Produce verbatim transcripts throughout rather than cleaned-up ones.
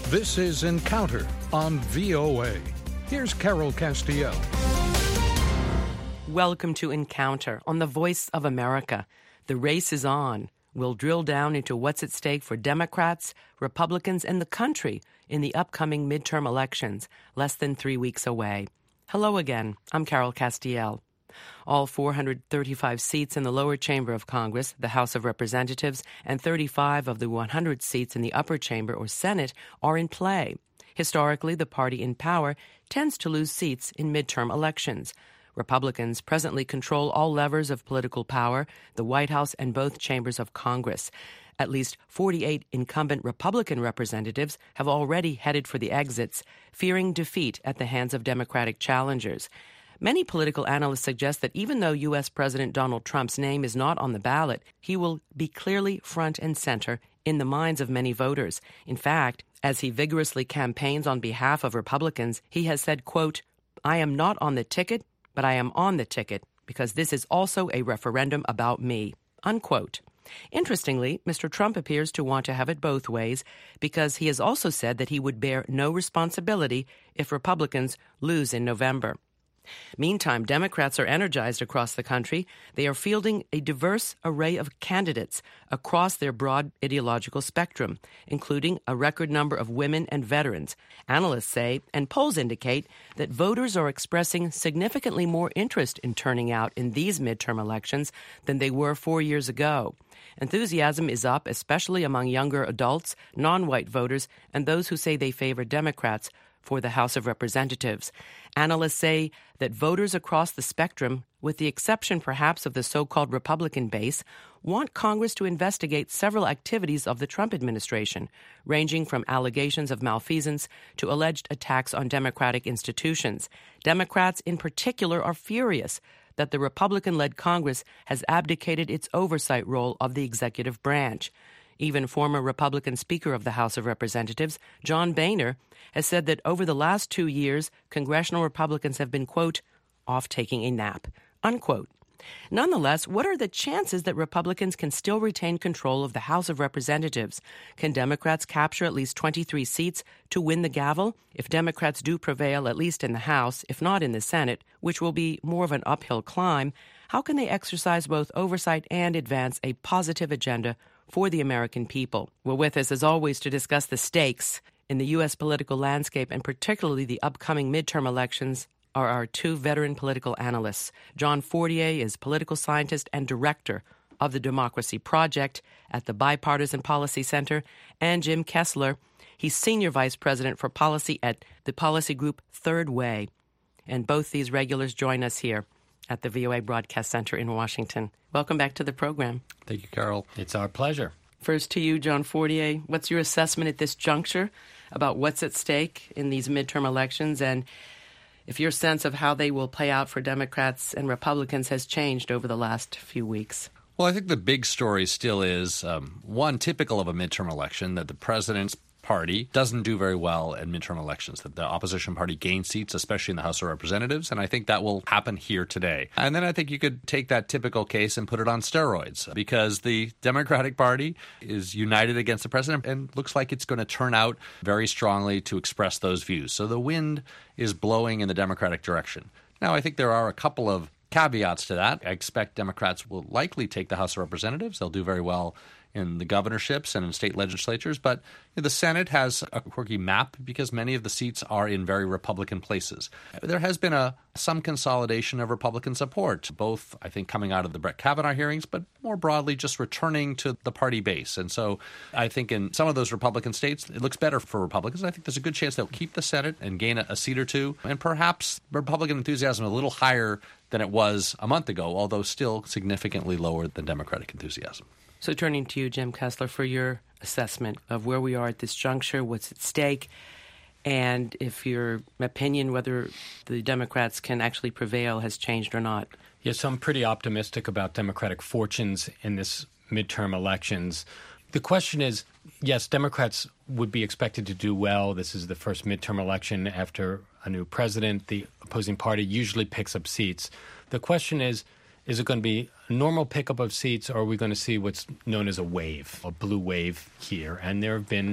This is Encounter on V O A. Here's Carol Castiel. Welcome to Encounter on the Voice of America. The race is on. We'll drill down into what's at stake for Democrats, Republicans, and the country in the upcoming midterm elections, less than three weeks away. Hello again. I'm Carol Castiel. All four hundred thirty-five seats in the lower chamber of Congress, the House of Representatives, and thirty-five of the one hundred seats in the upper chamber or Senate are in play. Historically, the party in power tends to lose seats in midterm elections. Republicans presently control all levers of political power, the White House and both chambers of Congress. At least forty-eight incumbent Republican representatives have already headed for the exits, fearing defeat at the hands of Democratic challengers. Many political analysts suggest that even though U S. President Donald Trump's name is not on the ballot, he will be clearly front and center in the minds of many voters. In fact, as he vigorously campaigns on behalf of Republicans, he has said, quote, "I am not on the ticket, but I am on the ticket because this is also a referendum about me," unquote. Interestingly, Mister Trump appears to want to have it both ways because he has also said that he would bear no responsibility if Republicans lose in November. Meantime, Democrats are energized across the country. They are fielding a diverse array of candidates across their broad ideological spectrum, including a record number of women and veterans. Analysts say, and polls indicate, that voters are expressing significantly more interest in turning out in these midterm elections than they were four years ago. Enthusiasm is up, especially among younger adults, non-white voters, and those who say they favor Democrats for the House of Representatives. Analysts say that voters across the spectrum, with the exception perhaps of the so-called Republican base, want Congress to investigate several activities of the Trump administration, ranging from allegations of malfeasance to alleged attacks on democratic institutions. Democrats in particular are furious that the Republican-led Congress has abdicated its oversight role of the executive branch. Even former Republican Speaker of the House of Representatives, John Boehner, has said that over the last two years, congressional Republicans have been, quote, off taking a nap, unquote. Nonetheless, what are the chances that Republicans can still retain control of the House of Representatives? Can Democrats capture at least twenty-three seats to win the gavel? If Democrats do prevail, at least in the House, if not in the Senate, which will be more of an uphill climb, how can they exercise both oversight and advance a positive agenda for the American people? Well, with us, as always, to discuss the stakes in the U S political landscape and particularly the upcoming midterm elections are our two veteran political analysts. John Fortier is political scientist and director of the Democracy Project at the Bipartisan Policy Center, and Jim Kessler, he's senior vice president for policy at the policy group Third Way. And both these regulars join us here at the V O A Broadcast Center in Washington. Welcome back to the program. Thank you, Carol. It's our pleasure. First to you, John Fortier. What's your assessment at this juncture about what's at stake in these midterm elections, and if your sense of how they will play out for Democrats and Republicans has changed over the last few weeks? Well, I think the big story still is, um, one, typical of a midterm election, that the president's party doesn't do very well in midterm elections, that the opposition party gains seats, especially in the House of Representatives, and I think that will happen here today. And then I think you could take that typical case and put it on steroids, because the Democratic Party is united against the president and looks like it's going to turn out very strongly to express those views. So the wind is blowing in the Democratic direction. Now, I think there are a couple of caveats to that. I expect Democrats will likely take the House of Representatives. They'll do very well in the governorships and in state legislatures, but the Senate has a quirky map because many of the seats are in very Republican places. There has been a some consolidation of Republican support, both, I think, coming out of the Brett Kavanaugh hearings, but more broadly just returning to the party base. And so I think in some of those Republican states, it looks better for Republicans. I think there's a good chance they'll keep the Senate and gain a, a seat or two, and perhaps Republican enthusiasm a little higher than it was a month ago, although still significantly lower than Democratic enthusiasm. So turning to you, Jim Kessler, for your assessment of where we are at this juncture, what's at stake, and if your opinion whether the Democrats can actually prevail has changed or not. Yes, I'm pretty optimistic about Democratic fortunes in this midterm elections. The question is, yes, Democrats would be expected to do well. This is the first midterm election after a new president. The opposing party usually picks up seats. The question is, is it going to be a normal pickup of seats, or are we going to see what's known as a wave, a blue wave here? And there have been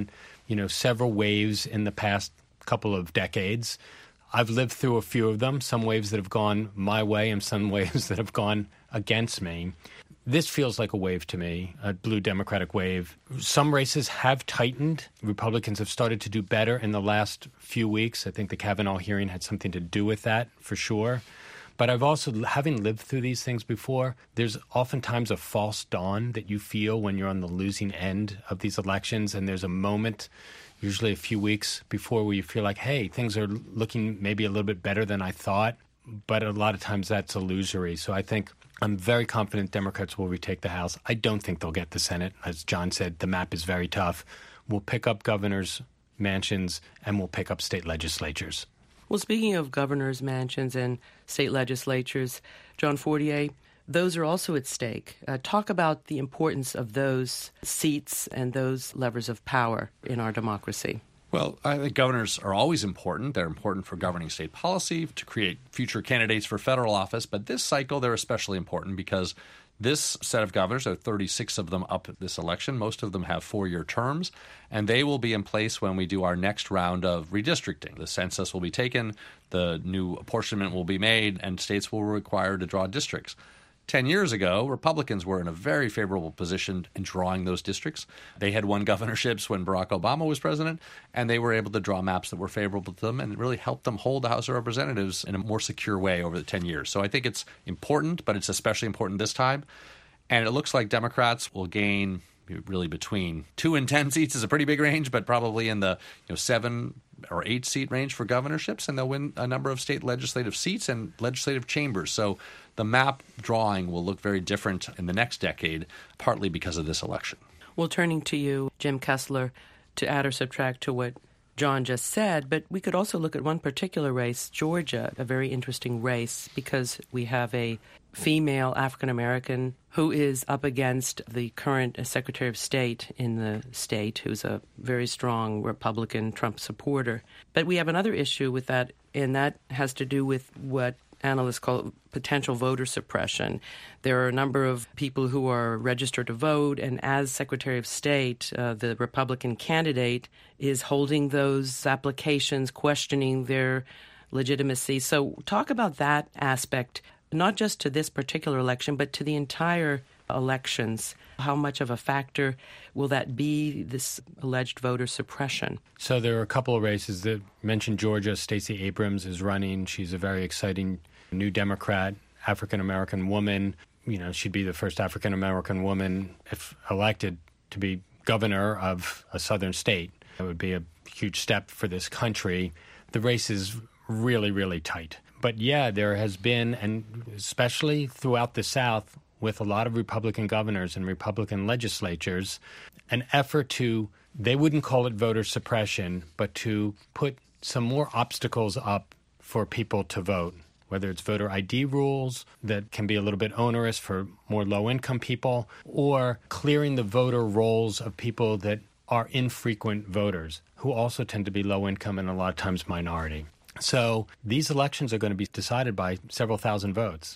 you know, several waves in the past couple of decades. I've lived through a few of them, some waves that have gone my way and some waves that have gone against me. This feels like a wave to me, a blue Democratic wave. Some races have tightened. Republicans have started to do better in the last few weeks. I think the Kavanaugh hearing had something to do with that, for sure. But I've also, having lived through these things before, there's oftentimes a false dawn that you feel when you're on the losing end of these elections, and there's a moment, usually a few weeks before, where you feel like, hey, things are looking maybe a little bit better than I thought. But a lot of times that's illusory. So I think I'm very confident Democrats will retake the House. I don't think they'll get the Senate. As John said, the map is very tough. We'll pick up governors' mansions and we'll pick up state legislatures. Well, speaking of governors' mansions and state legislatures, John Fortier, those are also at stake. Uh, talk about the importance of those seats and those levers of power in our democracy. Well, I think governors are always important. They're important for governing state policy, to create future candidates for federal office. But this cycle, they're especially important because this set of governors, there are thirty-six of them up this election. Most of them have four-year terms, and they will be in place when we do our next round of redistricting. The census will be taken, the new apportionment will be made, and states will be required to draw districts. Ten years ago, Republicans were in a very favorable position in drawing those districts. They had won governorships when Barack Obama was president, and they were able to draw maps that were favorable to them, and it really helped them hold the House of Representatives in a more secure way over the ten years. So I think it's important, but it's especially important this time. And it looks like Democrats will gain really between two and ten seats is a pretty big range, but probably in the you know seven or eight seat range for governorships, and they'll win a number of state legislative seats and legislative chambers. So the map drawing will look very different in the next decade, partly because of this election. Well, turning to you, Jim Kessler, to add or subtract to what John just said, but we could also look at one particular race, Georgia, a very interesting race, because we have a female African-American who is up against the current Secretary of State in the state, who's a very strong Republican Trump supporter. But we have another issue with that, and that has to do with what analysts call potential voter suppression. There are a number of people who are registered to vote, and as Secretary of State, uh, the Republican candidate is holding those applications, questioning their legitimacy. So talk about that aspect, not just to this particular election, but to the entire elections. How much of a factor will that be, this alleged voter suppression? So there are a couple of races that mentioned Georgia. Stacey Abrams is running. She's a very exciting new Democrat, African-American woman. You know, she'd be the first African-American woman, if elected, to be governor of a southern state. That would be a huge step for this country. The race is really, really tight. But yeah, there has been, and especially throughout the South, with a lot of Republican governors and Republican legislatures, an effort to, they wouldn't call it voter suppression, but to put some more obstacles up for people to vote, whether it's voter I D rules that can be a little bit onerous for more low-income people, or clearing the voter rolls of people that are infrequent voters, who also tend to be low-income and a lot of times minority. So these elections are going to be decided by several thousand votes.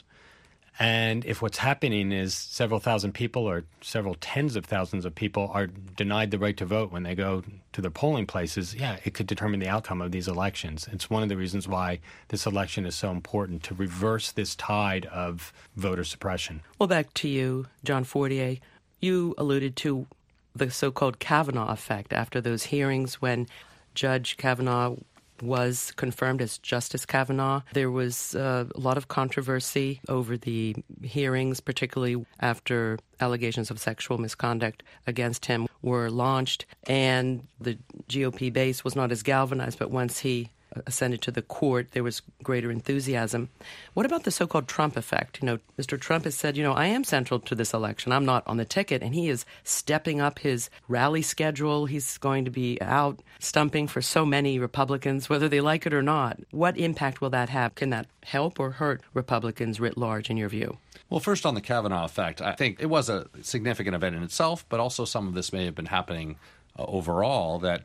And if what's happening is several thousand people or several tens of thousands of people are denied the right to vote when they go to their polling places, yeah, it could determine the outcome of these elections. It's one of the reasons why this election is so important, to reverse this tide of voter suppression. Well, back to you, John Fortier. You alluded to the so-called Kavanaugh effect after those hearings when Judge Kavanaugh was confirmed as Justice Kavanaugh. There was uh, a lot of controversy over the hearings, particularly after allegations of sexual misconduct against him were launched, and the G O P base was not as galvanized, but once he ascended to the court, there was greater enthusiasm. What about the so-called Trump effect? You know, Mister Trump has said, you know, I am central to this election. I'm not on the ticket, and he is stepping up his rally schedule. He's going to be out stumping for so many Republicans, whether they like it or not. What impact will that have? Can that help or hurt Republicans writ large, in your view? Well, first on the Kavanaugh effect, I think it was a significant event in itself, but also some of this may have been happening uh, overall, that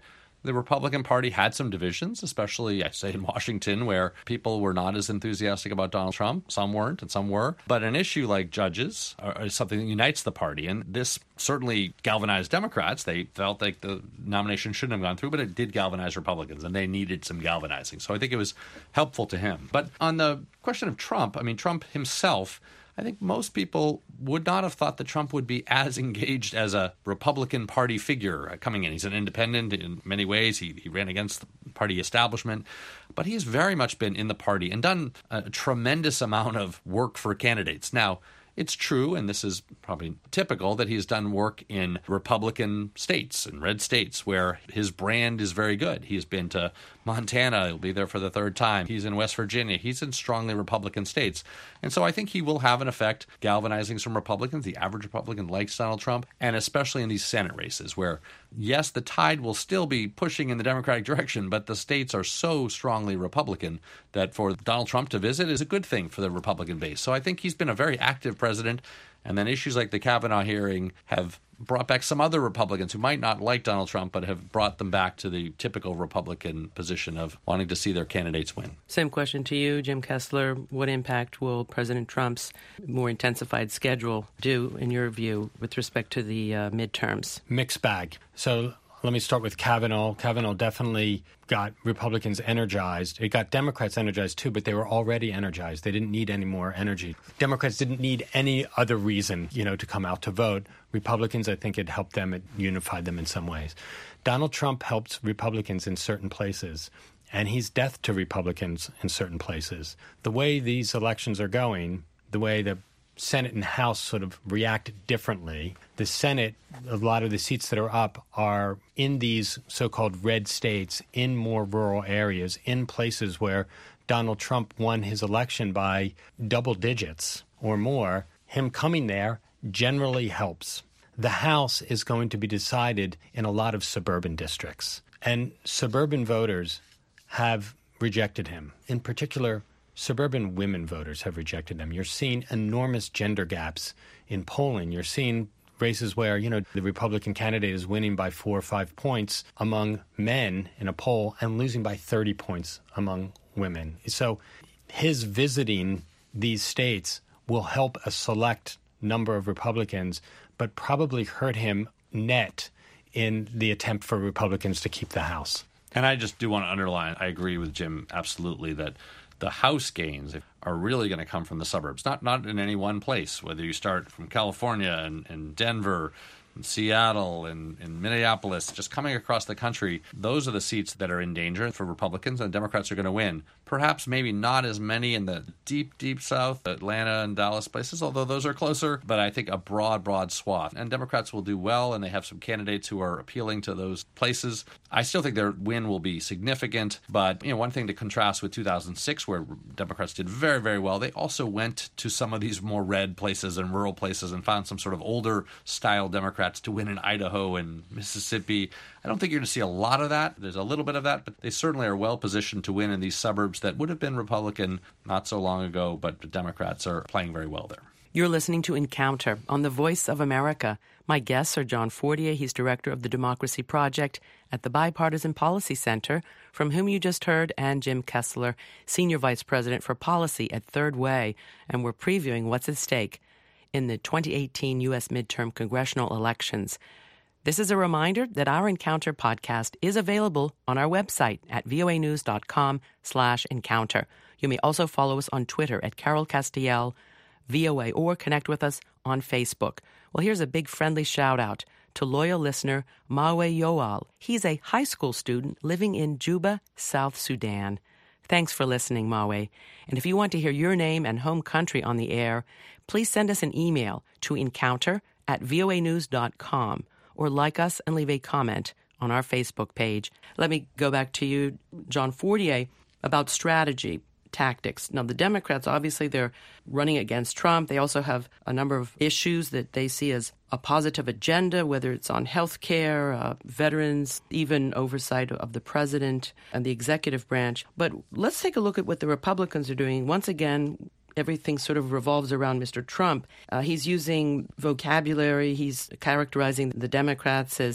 the Republican Party had some divisions, especially, I say, in Washington, where people were not as enthusiastic about Donald Trump. Some weren't and some were. But an issue like judges is something that unites the party. And this certainly galvanized Democrats. They felt like the nomination shouldn't have gone through, but it did galvanize Republicans, and they needed some galvanizing. So I think it was helpful to him. But on the question of Trump, I mean, Trump himself, I think most people would not have thought that Trump would be as engaged as a Republican Party figure coming in. He's an independent in many ways. He, he ran against the party establishment, but he's very much been in the party and done a tremendous amount of work for candidates. Now, it's true, and this is probably typical, that he's done work in Republican states and red states where his brand is very good. He's been to Montana. He'll be there for the third time. He's in West Virginia. He's in strongly Republican states. And so I think he will have an effect galvanizing some Republicans. The average Republican likes Donald Trump, and especially in these Senate races where, yes, the tide will still be pushing in the Democratic direction, but the states are so strongly Republican that for Donald Trump to visit is a good thing for the Republican base. So I think he's been a very active president. And then issues like the Kavanaugh hearing have brought back some other Republicans who might not like Donald Trump, but have brought them back to the typical Republican position of wanting to see their candidates win. Same question to you, Jim Kessler. What impact will President Trump's more intensified schedule do, in your view, with respect to the uh, midterms? Mixed bag. So let me start with Kavanaugh. Kavanaugh definitely got Republicans energized. It got Democrats energized, too, but they were already energized. They didn't need any more energy. Democrats didn't need any other reason, you know, to come out to vote. Republicans, I think it helped them. It unified them in some ways. Donald Trump helped Republicans in certain places, and he's death to Republicans in certain places. The way these elections are going, the way the Senate and House sort of react differently. The Senate, a lot of the seats that are up are in these so-called red states, in more rural areas, in places where Donald Trump won his election by double digits or more. Him coming there generally helps. The House is going to be decided in a lot of suburban districts, and suburban voters have rejected him. In particular, suburban women voters have rejected him. You're seeing enormous gender gaps in polling. You're seeing races where, you know, the Republican candidate is winning by four or five points among men in a poll and losing by thirty points among women. So his visiting these states will help a select number of Republicans, but probably hurt him net in the attempt for Republicans to keep the House. And I just do want to underline, I agree with Jim absolutely that the House gains are really going to come from the suburbs, not not in any one place, whether you start from California and, and Denver, and Seattle and, and Minneapolis, just coming across the country. Those are the seats that are in danger for Republicans, and Democrats are going to win. Perhaps maybe not as many in the deep, deep South, Atlanta and Dallas places, although those are closer, but I think a broad, broad swath. And Democrats will do well, and they have some candidates who are appealing to those places. I still think their win will be significant, but you know, one thing to contrast with two thousand six, where Democrats did very, very well, they also went to some of these more red places and rural places and found some sort of older style Democrats to win in Idaho and Mississippi. I don't think you're going to see a lot of that. There's a little bit of that, but they certainly are well positioned to win in these suburbs that would have been Republican not so long ago, but the Democrats are playing very well there. You're listening to Encounter on the Voice of America. My guests are John Fortier. He's director of the Democracy Project at the Bipartisan Policy Center, from whom you just heard, and Jim Kessler, senior vice president for policy at Third Way. And we're previewing what's at stake in the twenty eighteen U S midterm congressional elections. This is a reminder that our Encounter podcast is available on our website at voanews.com slash encounter. You may also follow us on Twitter at Carol Castiel, V O A, or connect with us on Facebook. Well, here's a big friendly shout-out to loyal listener Mawe Yoal. He's a high school student living in Juba, South Sudan. Thanks for listening, Mawe. And if you want to hear your name and home country on the air, please send us an email to encounter at voanews dot com or like us and leave a comment on our Facebook page. Let me go back to you, John Fortier, about strategy, tactics. Now, the Democrats, obviously, they're running against Trump. They also have a number of issues that they see as a positive agenda, whether it's on health care, uh, veterans, even oversight of the president and the executive branch. But let's take a look at what the Republicans are doing. Once again, everything sort of revolves around Mister Trump. Uh, he's using vocabulary. He's characterizing the Democrats as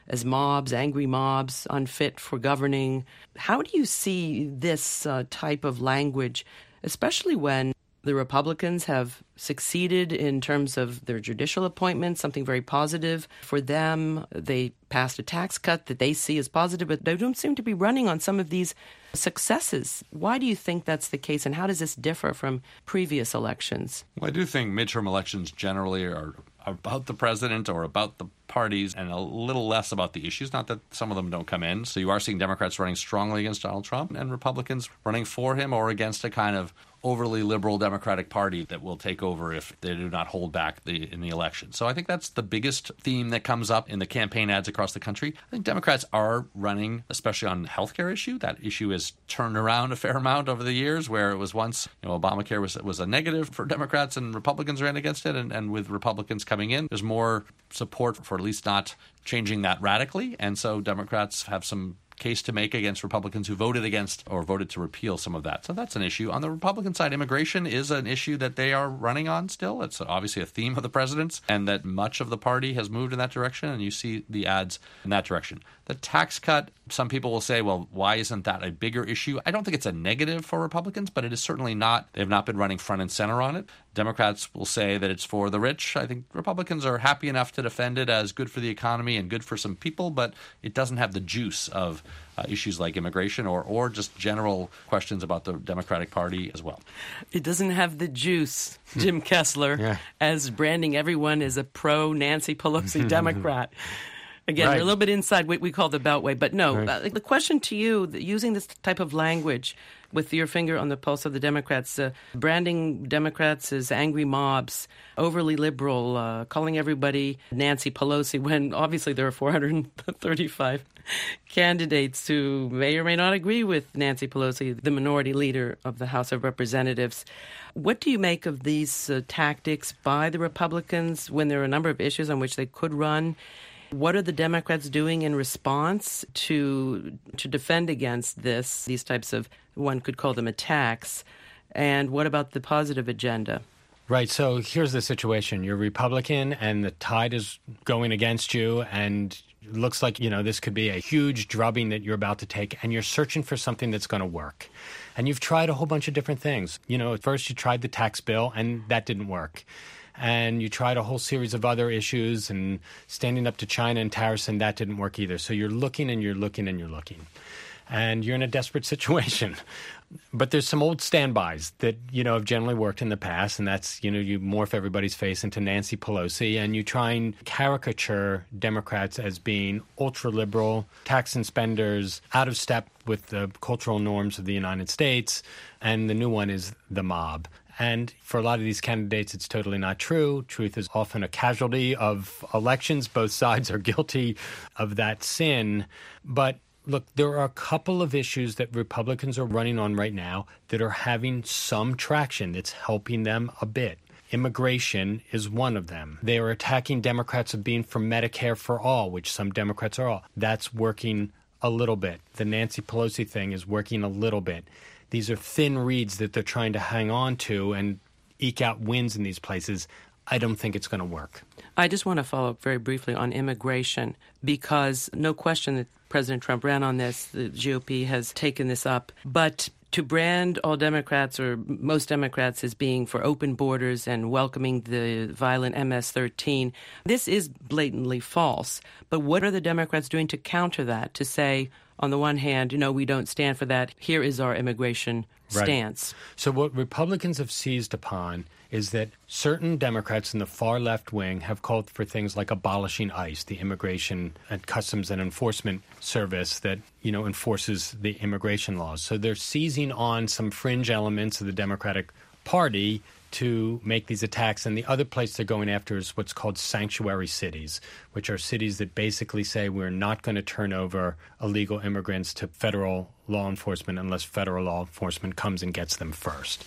as mobs, angry mobs, unfit for governing. How do you see this uh, type of language, especially when the Republicans have succeeded in terms of their judicial appointments, something very positive for them? They passed a tax cut that they see as positive, but they don't seem to be running on some of these successes. Why do you think that's the case, and how does this differ from previous elections? Well, I do think midterm elections generally are about the president or about the parties and a little less about the issues. Not that some of them don't come in. So you are seeing Democrats running strongly against Donald Trump and Republicans running for him or against a kind of overly liberal Democratic Party that will take over if they do not hold back the, in the election. So I think that's the biggest theme that comes up in the campaign ads across the country. I think Democrats are running, especially on the healthcare issue. That issue has turned around a fair amount over the years, where it was once, you know, Obamacare was was a negative for Democrats and Republicans ran against it. And, and with Republicans coming in, there's more support for at least not changing that radically. And so Democrats have some case to make against Republicans who voted against or voted to repeal some of that. So that's an issue. On the Republican side, immigration is an issue that they are running on still. It's obviously a theme of the president's, and that much of the party has moved in that direction, and you see the ads in that direction. The tax cut, some people will say, well, why isn't that a bigger issue? I don't think it's a negative for Republicans, but it is certainly not. They have not been running front and center on it. Democrats will say that it's for the rich. I think Republicans are happy enough to defend it as good for the economy and good for some people, but it doesn't have the juice of uh, issues like immigration or, or just general questions about the Democratic Party as well. It doesn't have the juice, Jim Kessler, yeah. as branding everyone as a pro-Nancy Pelosi Democrat. Again, right. We're a little bit inside what we call the Beltway. But no, right. uh, the question to you, using this type of language with your finger on the pulse of the Democrats, uh, branding Democrats as angry mobs, overly liberal, uh, calling everybody Nancy Pelosi, when obviously there are four hundred thirty-five candidates who may or may not agree with Nancy Pelosi, the minority leader of the House of Representatives. What do you make of these uh, tactics by the Republicans when there are a number of issues on which they could run? What are the Democrats doing in response to to defend against this, these types of, one could call them attacks? And what about the positive agenda? Right. So here's the situation. You're Republican and the tide is going against you, and it looks like, you know, this could be a huge drubbing that you're about to take, and you're searching for something that's going to work. And you've tried a whole bunch of different things. You know, at first you tried the tax bill, and that didn't work. And you tried a whole series of other issues and standing up to China and tariffs, and that didn't work either. So you're looking and you're looking and you're looking. And you're in a desperate situation. But there's some old standbys that, you know, have generally worked in the past, and that's, you know, you morph everybody's face into Nancy Pelosi, and you try and caricature Democrats as being ultra-liberal, tax and spenders, out of step with the cultural norms of the United States, and the new one is the mob. And for a lot of these candidates, it's totally not true. Truth is often a casualty of elections. Both sides are guilty of that sin. But look, there are a couple of issues that Republicans are running on right now that are having some traction that's helping them a bit. Immigration is one of them. They are attacking Democrats of being for Medicare for all, which some Democrats are all. That's working a little bit. The Nancy Pelosi thing is working a little bit. These are thin reeds that they're trying to hang on to and eke out wins in these places. I don't think it's going to work. I just want to follow up very briefly on immigration, because no question that President Trump ran on this. The G O P has taken this up. But to brand all Democrats or most Democrats as being for open borders and welcoming the violent M S thirteen, this is blatantly false. But what are the Democrats doing to counter that, to say, on the one hand, you know, we don't stand for that. Here is our immigration stance. Right. So what Republicans have seized upon is that certain Democrats in the far left wing have called for things like abolishing ICE, the Immigration and Customs and Enforcement Service that, you know, enforces the immigration laws. So they're seizing on some fringe elements of the Democratic Party to make these attacks. And the other place they're going after is what's called sanctuary cities, which are cities that basically say we're not going to turn over illegal immigrants to federal law enforcement unless federal law enforcement comes and gets them first.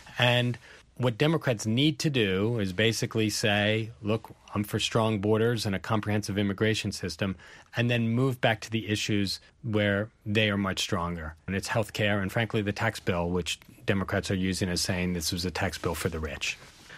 And what Democrats need to do is basically say, look, I'm for strong borders and a comprehensive immigration system, and then move back to the issues where they are much stronger. And it's health care and, frankly, the tax bill, which Democrats are using as saying this was a tax bill for the rich.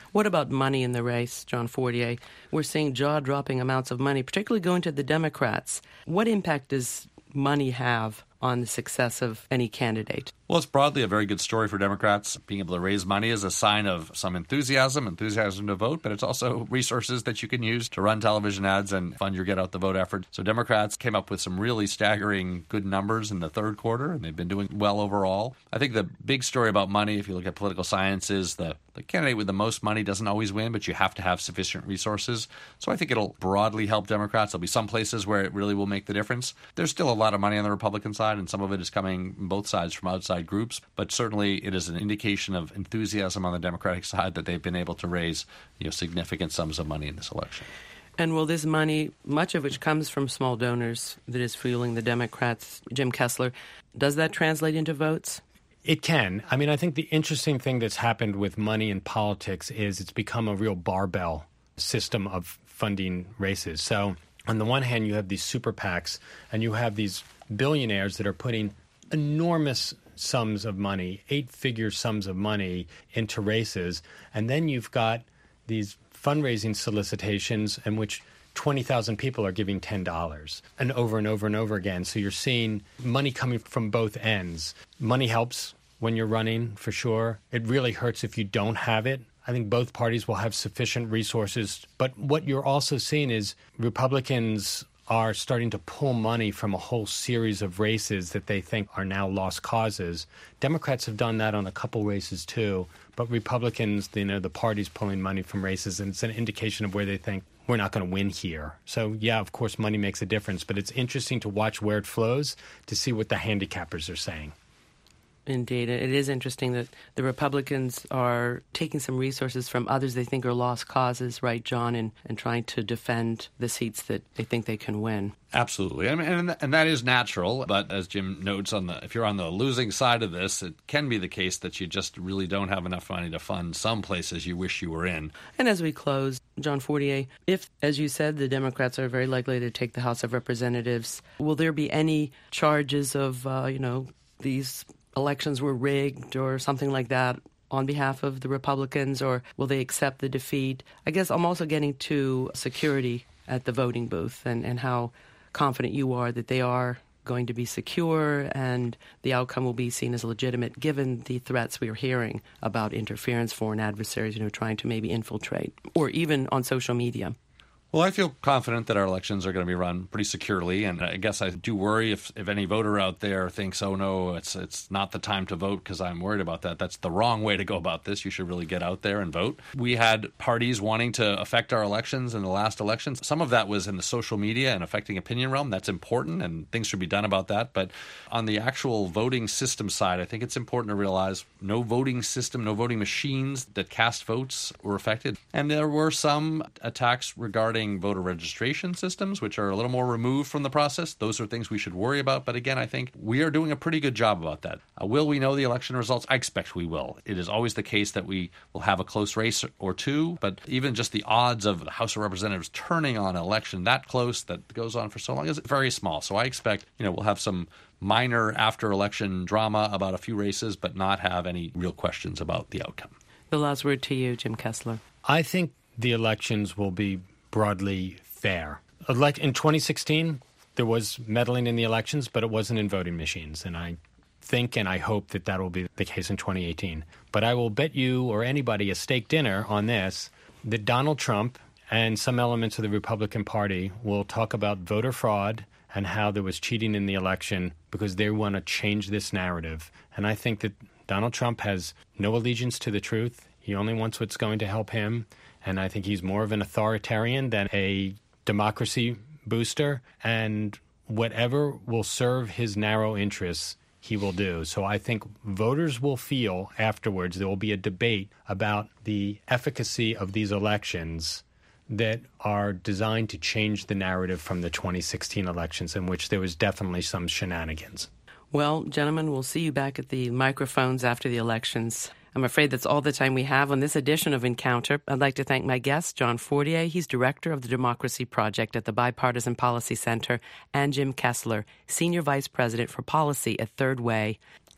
What about money in the race, John Fortier? We're seeing jaw-dropping amounts of money, particularly going to the Democrats. What impact does money have on the success of any candidate? Well, it's broadly a very good story for Democrats. Being able to raise money is a sign of some enthusiasm, enthusiasm to vote, but it's also resources that you can use to run television ads and fund your Get Out the Vote effort. So Democrats came up with some really staggering good numbers in the third quarter, and they've been doing well overall. I think the big story about money, if you look at political science, is the, the candidate with the most money doesn't always win, but you have to have sufficient resources. So I think it'll broadly help Democrats. There'll be some places where it really will make the difference. There's still a lot of money on the Republican side, and some of it is coming on both sides from outside groups, but certainly it is an indication of enthusiasm on the Democratic side that they've been able to raise, you know, significant sums of money in this election. And will this money, much of which comes from small donors, that is fueling the Democrats, Jim Kessler, does that translate into votes? It can. I mean, I think the interesting thing that's happened with money in politics is it's become a real barbell system of funding races. So on the one hand, you have these super PACs, and you have these billionaires that are putting enormous sums of money, eight-figure sums of money into races. And then you've got these fundraising solicitations in which twenty thousand people are giving ten dollars, and over and over and over again. So you're seeing money coming from both ends. Money helps when you're running, for sure. It really hurts if you don't have it. I think both parties will have sufficient resources. But what you're also seeing is Republicans are starting to pull money from a whole series of races that they think are now lost causes. Democrats have done that on a couple races too, but Republicans, you know, the party's pulling money from races, and it's an indication of where they think we're not going to win here. So, yeah, of course, money makes a difference, but it's interesting to watch where it flows to see what the handicappers are saying. Indeed. It is interesting that the Republicans are taking some resources from others they think are lost causes, right, John, and, and trying to defend the seats that they think they can win. Absolutely. I mean, and, and that is natural. But as Jim notes, on the if you're on the losing side of this, it can be the case that you just really don't have enough money to fund some places you wish you were in. And as we close, John Fortier, if, as you said, the Democrats are very likely to take the House of Representatives, will there be any charges of, uh, you know, these elections were rigged or something like that on behalf of the Republicans, or will they accept the defeat? I guess I'm also getting to security at the voting booth and, and how confident you are that they are going to be secure and the outcome will be seen as legitimate given the threats we are hearing about interference, foreign adversaries, you know, trying to maybe infiltrate, or even on social media. Well, I feel confident that our elections are going to be run pretty securely, and I guess I do worry if, if any voter out there thinks, oh, no, it's it's not the time to vote because I'm worried about that. That's the wrong way to go about this. You should really get out there and vote. We had parties wanting to affect our elections in the last elections. Some of that was in the social media and affecting opinion realm. That's important, and things should be done about that. But on the actual voting system side, I think it's important to realize no voting system, no voting machines that cast votes were affected. And there were some attacks regarding voter registration systems, which are a little more removed from the process. Those are things we should worry about. But again, I think we are doing a pretty good job about that. Uh, will we know the election results? I expect we will. It is always the case that we will have a close race or two, but even just the odds of the House of Representatives turning on an election that close that goes on for so long is very small. So I expect, you know, we'll have some minor after-election drama about a few races, but not have any real questions about the outcome. The last word to you, Jim Kessler. I think the elections will be broadly fair. In twenty sixteen, there was meddling in the elections, but it wasn't in voting machines. And I think and I hope that that will be the case in twenty eighteen. But I will bet you or anybody a steak dinner on this, that Donald Trump and some elements of the Republican Party will talk about voter fraud and how there was cheating in the election because they want to change this narrative. And I think that Donald Trump has no allegiance to the truth. He only wants what's going to help him. And I think he's more of an authoritarian than a democracy booster. And whatever will serve his narrow interests, he will do. So I think voters will feel afterwards there will be a debate about the efficacy of these elections that are designed to change the narrative from the twenty sixteen elections, in which there was definitely some shenanigans. Well, gentlemen, we'll see you back at the microphones after the elections. I'm afraid that's all the time we have on this edition of Encounter. I'd like to thank my guest, John Fortier. He's director of the Democracy Project at the Bipartisan Policy Center, and Jim Kessler, senior vice president for policy at Third Way.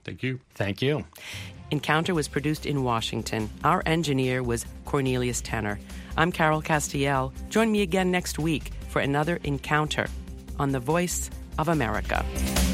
Thank you. Thank you. Encounter was produced in Washington. Our engineer was Cornelius Tenner. I'm Carol Castiel. Join me again next week for another Encounter on the Voice of America.